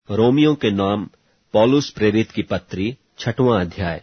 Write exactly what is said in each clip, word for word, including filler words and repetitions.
रोमियों के नाम पौलुस प्रेरित की पत्री, छठवां अध्याय।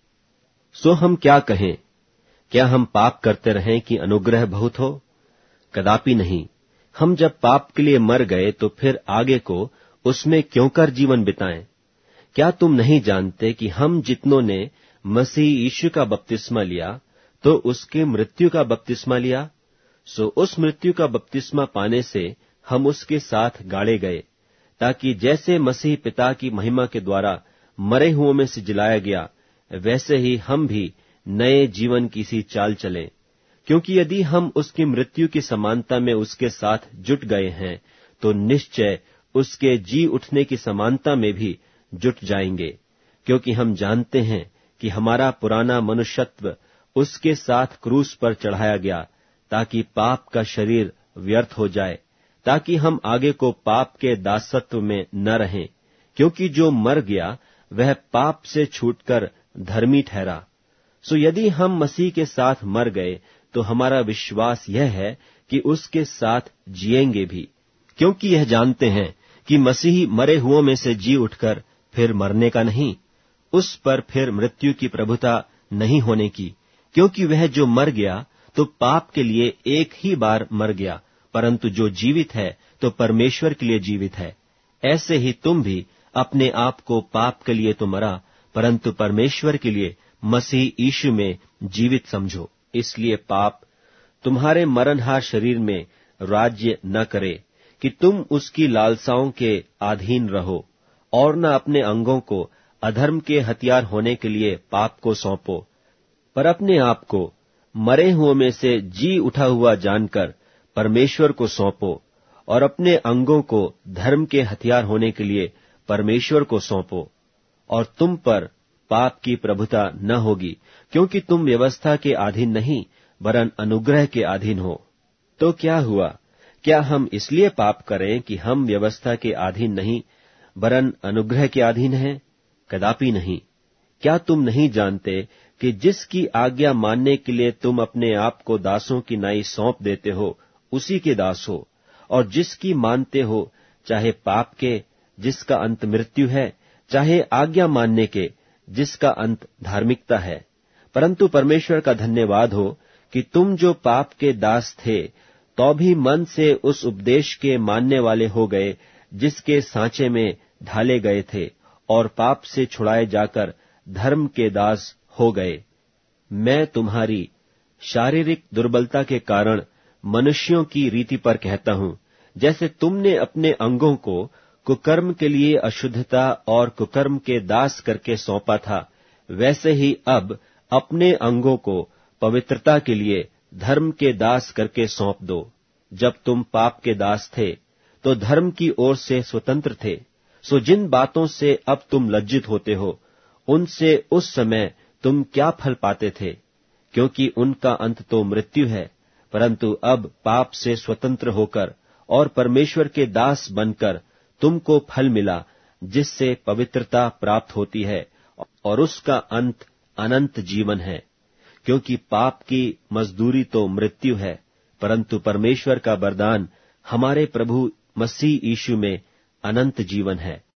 सो हम क्या कहें? क्या हम पाप करते रहें कि अनुग्रह बहुत हो? कदापि नहीं। हम जब पाप के लिए मर गए तो फिर आगे को उसमें क्यों कर जीवन बिताएं? क्या तुम नहीं जानते कि हम जितनों ने मसीह यीशु का बपतिस्मा लिया तो उसके मृत्यु का बपतिस्मा लिया? सो उस मृत्यु का बपतिस्मा पाने से हम उसके साथ गाड़े गए, ताकि जैसे मसीह पिता की महिमा के द्वारा मरे हुओं में से जिलाया गया, वैसे ही हम भी नए जीवन की सी चाल चलें। क्योंकि यदि हम उसकी मृत्यु की समानता में उसके साथ जुट गए हैं, तो निश्चय उसके जी उठने की समानता में भी जुट जाएंगे। क्योंकि हम जानते हैं कि हमारा पुराना मनुष्यत्व उसके साथ क्रूस पर चढ़ाया गया, ताकि पाप का शरीर व्यर्थ हो जाए, ताकि हम आगे को पाप के दासत्व में न रहें। क्योंकि जो मर गया वह पाप से छूटकर धर्मी ठहरा। सो यदि हम मसीह के साथ मर गए तो हमारा विश्वास यह है कि उसके साथ जिएंगे भी, क्योंकि यह जानते हैं कि मसीह मरे हुओं में से जी उठकर फिर मरने का नहीं, उस पर फिर मृत्यु की प्रभुता नहीं होने की। क्योंकि वह जो मर गया तो पाप के लिए एक ही बार मर गया, परंतु जो जीवित है तो परमेश्वर के लिए जीवित है। ऐसे ही तुम भी अपने आप को पाप के लिए तो मरा, परंतु परमेश्वर के लिए मसीह यीशु में जीवित समझो। इसलिए पाप तुम्हारे मरणहार शरीर में राज्य न करे कि तुम उसकी लालसाओं के अधीन रहो, और न अपने अंगों को अधर्म के हथियार होने के लिए पाप को सौंपो, पर अपने आप को मरे हुओं में से जी उठा हुआ जानकर परमेश्वर को सौंपो, और अपने अंगों को धर्म के हथियार होने के लिए परमेश्वर को सौंपो। और तुम पर पाप की प्रभुता न होगी, क्योंकि तुम व्यवस्था के अधीन नहीं वरन अनुग्रह के अधीन हो। तो क्या हुआ? क्या हम इसलिए पाप करें कि हम व्यवस्था के अधीन नहीं वरन अनुग्रह के अधीन हैं? कदापि नहीं। क्या तुम नहीं जानते कि जिसकी आज्ञा मानने के लिए तुम अपने आप को दासों की नाई सौंप देते हो, उसी के दास हो, और जिसकी मानते हो, चाहे पाप के जिसका अंत मृत्यु है, चाहे आज्ञा मानने के जिसका अंत धार्मिकता है। परंतु परमेश्वर का धन्यवाद हो कि तुम जो पाप के दास थे, तो भी मन से उस उपदेश के मानने वाले हो गए जिसके सांचे में ढाले गए थे, और पाप से छुड़ाए जाकर धर्म के दास हो गए। मैं तुम्हारी शारीरिक दुर्बलता के कारण मनुष्यों की रीति पर कहता हूं, जैसे तुमने अपने अंगों को कुकर्म के लिए अशुद्धता और कुकर्म के दास करके सौंपा था, वैसे ही अब अपने अंगों को पवित्रता के लिए धर्म के दास करके सौंप दो। जब तुम पाप के दास थे तो धर्म की ओर से स्वतंत्र थे। सो जिन बातों से अब तुम लज्जित होते हो, उनसे उस समय तुम क्या फल पाते थे? क्योंकि उनका अंत तो मृत्यु है। परंतु अब पाप से स्वतंत्र होकर और परमेश्वर के दास बनकर तुमको फल मिला, जिससे पवित्रता प्राप्त होती है, और उसका अंत अनंत जीवन है। क्योंकि पाप की मजदूरी तो मृत्यु है, परंतु परमेश्वर का वरदान हमारे प्रभु मसीह यीशु में अनंत जीवन है।